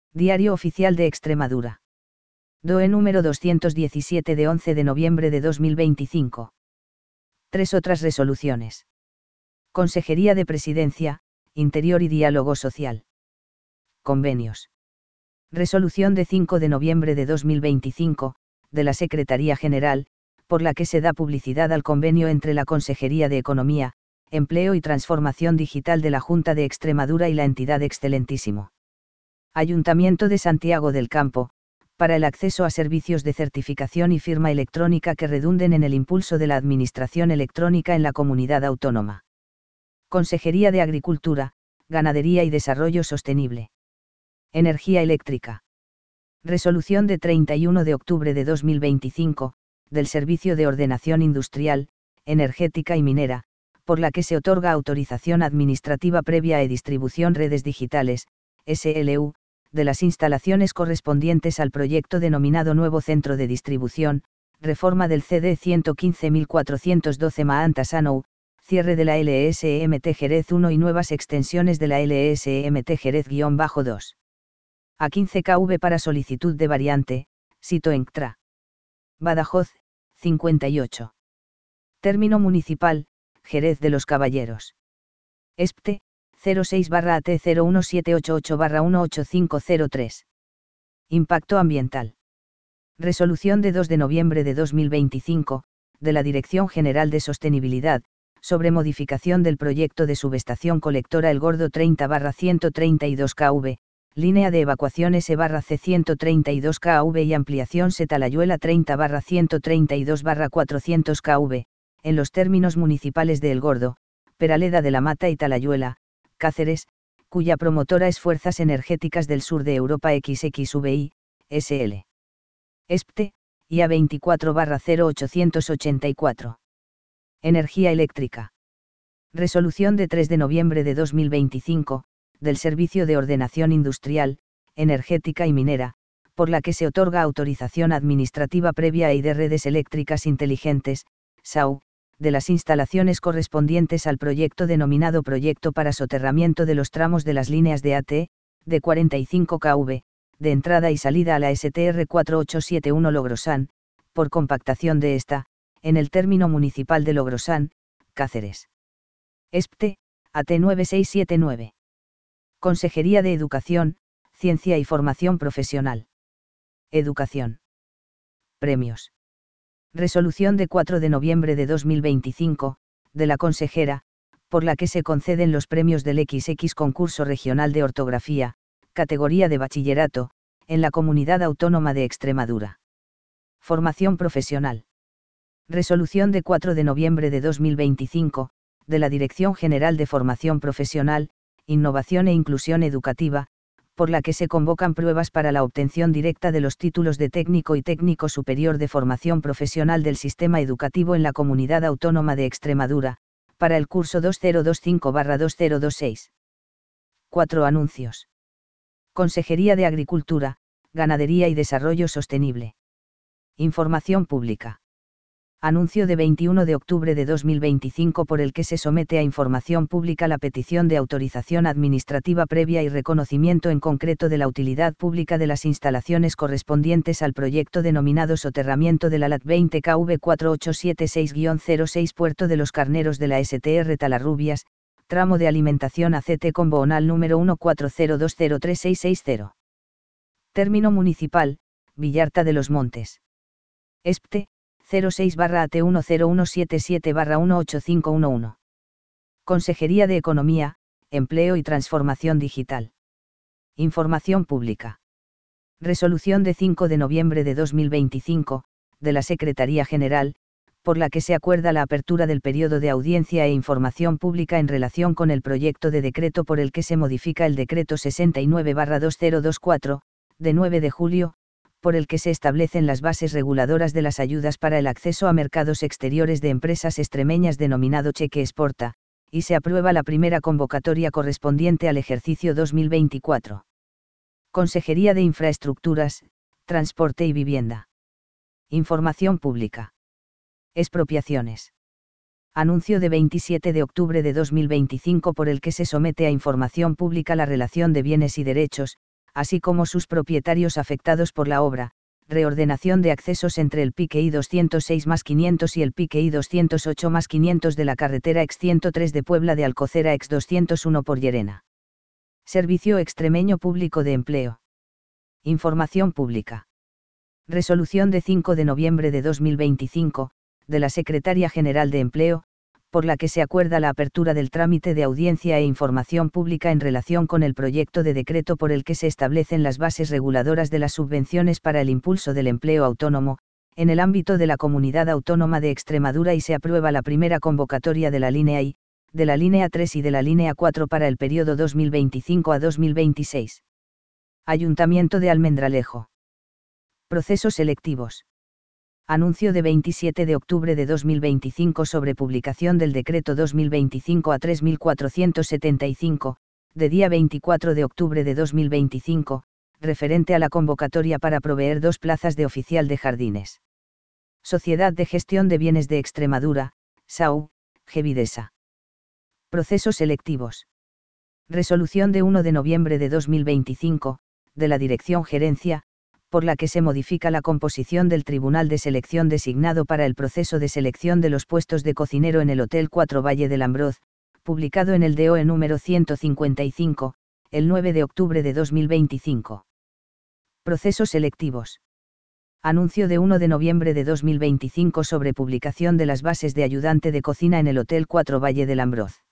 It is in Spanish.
Diario Oficial de Extremadura. DOE número 217 de 11 de noviembre de 2025. 3 otras resoluciones. Consejería de Presidencia, Interior y Diálogo Social. Convenios. Resolución de 5 de noviembre de 2025, de la Secretaría General, por la que se da publicidad al convenio entre la Consejería de Economía, Empleo y Transformación Digital de la Junta de Extremadura y la entidad Excelentísimo Ayuntamiento de Santiago del Campo, para el acceso a servicios de certificación y firma electrónica que redunden en el impulso de la administración electrónica en la comunidad autónoma. Consejería de Agricultura, Ganadería y Desarrollo Sostenible. Energía eléctrica. Resolución de 31 de octubre de 2025, del Servicio de Ordenación Industrial, Energética y Minera, por la que se otorga autorización administrativa previa a distribución redes digitales, SLU, de las instalaciones correspondientes al proyecto denominado Nuevo Centro de Distribución, reforma del CD 115412 Maantasanou, cierre de la LSMT Jerez 1 y nuevas extensiones de la LSMT Jerez-2. A 15 kV para solicitud de variante, Sito Enctra. Badajoz, 58. Término municipal, Jerez de los Caballeros. ESPTE, 06-AT01788-18503. Impacto ambiental. Resolución de 2 de noviembre de 2025, de la Dirección General de Sostenibilidad, sobre modificación del proyecto de subestación colectora El Gordo 30-132 kV, línea de evacuación S-C132 kV y ampliación Setalayuela 30-132-400 kV, en los términos municipales de El Gordo, Peraleda de la Mata y Talayuela, Cáceres, cuya promotora es Fuerzas Energéticas del Sur de Europa XXVI, SL. ESPTE, IA 24-0884. Energía eléctrica. Resolución de 3 de noviembre de 2025, del Servicio de Ordenación Industrial, Energética y Minera, por la que se otorga autorización administrativa previa de redes eléctricas inteligentes, SAU, de las instalaciones correspondientes al proyecto denominado Proyecto para soterramiento de los tramos de las líneas de AT, de 45 kV, de entrada y salida a la STR 4871 Logrosán, por compactación de esta, en el término municipal de Logrosán, Cáceres. ESPTE, AT 9679. Consejería de Educación, Ciencia y Formación Profesional. Educación. Premios. Resolución de 4 de noviembre de 2025, de la consejera, por la que se conceden los premios del XX Concurso Regional de Ortografía, categoría de bachillerato, en la Comunidad Autónoma de Extremadura. Formación profesional. Resolución de 4 de noviembre de 2025, de la Dirección General de Formación Profesional, Innovación e Inclusión Educativa, por la que se convocan pruebas para la obtención directa de los títulos de técnico y técnico superior de formación profesional del sistema educativo en la Comunidad Autónoma de Extremadura, para el curso 2025-2026. 4 anuncios. Consejería de Agricultura, Ganadería y Desarrollo Sostenible. Información pública. Anuncio de 21 de octubre de 2025 por el que se somete a información pública la petición de autorización administrativa previa y reconocimiento en concreto de la utilidad pública de las instalaciones correspondientes al proyecto denominado Soterramiento de la LAT 20 KV 4876-06 Puerto de los Carneros de la STR Talarrubias, tramo de alimentación ACT con Boonal número 140203660. Término municipal, Villarta de los Montes. ESPTE, 06-AT10177-18511. Consejería de Economía, Empleo y Transformación Digital. Información pública. Resolución de 5 de noviembre de 2025, de la Secretaría General, por la que se acuerda la apertura del periodo de audiencia e información pública en relación con el proyecto de decreto por el que se modifica el decreto 69-2024, de 9 de julio, por el que se establecen las bases reguladoras de las ayudas para el acceso a mercados exteriores de empresas extremeñas denominado Cheque Exporta, y se aprueba la primera convocatoria correspondiente al ejercicio 2024. Consejería de Infraestructuras, Transporte y Vivienda. Información pública. Expropiaciones. Anuncio de 27 de octubre de 2025 por el que se somete a información pública la relación de bienes y derechos, así como sus propietarios afectados por la obra, reordenación de accesos entre el pique I-206+500 y el pique I-208+500 de la carretera X-103 de Puebla de Alcocera X-201 por Llerena. Servicio Extremeño Público de Empleo. Información pública. Resolución de 5 de noviembre de 2025, de la Secretaría General de Empleo, por la que se acuerda la apertura del trámite de audiencia e información pública en relación con el proyecto de decreto por el que se establecen las bases reguladoras de las subvenciones para el impulso del empleo autónomo, en el ámbito de la Comunidad Autónoma de Extremadura, y se aprueba la primera convocatoria de la línea I, de la línea 3 y de la línea 4 para el periodo 2025 a 2026. Ayuntamiento de Almendralejo. Procesos selectivos. Anuncio de 27 de octubre de 2025 sobre publicación del decreto 2025 a 3475, de día 24 de octubre de 2025, referente a la convocatoria para proveer 2 plazas de oficial de jardines. Sociedad de Gestión de Bienes de Extremadura, SAU, Gevidesa. Procesos selectivos. Resolución de 1 de noviembre de 2025, de la Dirección Gerencia, por la que se modifica la composición del Tribunal de Selección designado para el proceso de selección de los puestos de cocinero en el Hotel 4 Valle del Ambroz, publicado en el DOE número 155, el 9 de octubre de 2025. Procesos selectivos. Anuncio de 1 de noviembre de 2025 sobre publicación de las bases de ayudante de cocina en el Hotel 4 Valle del Ambroz.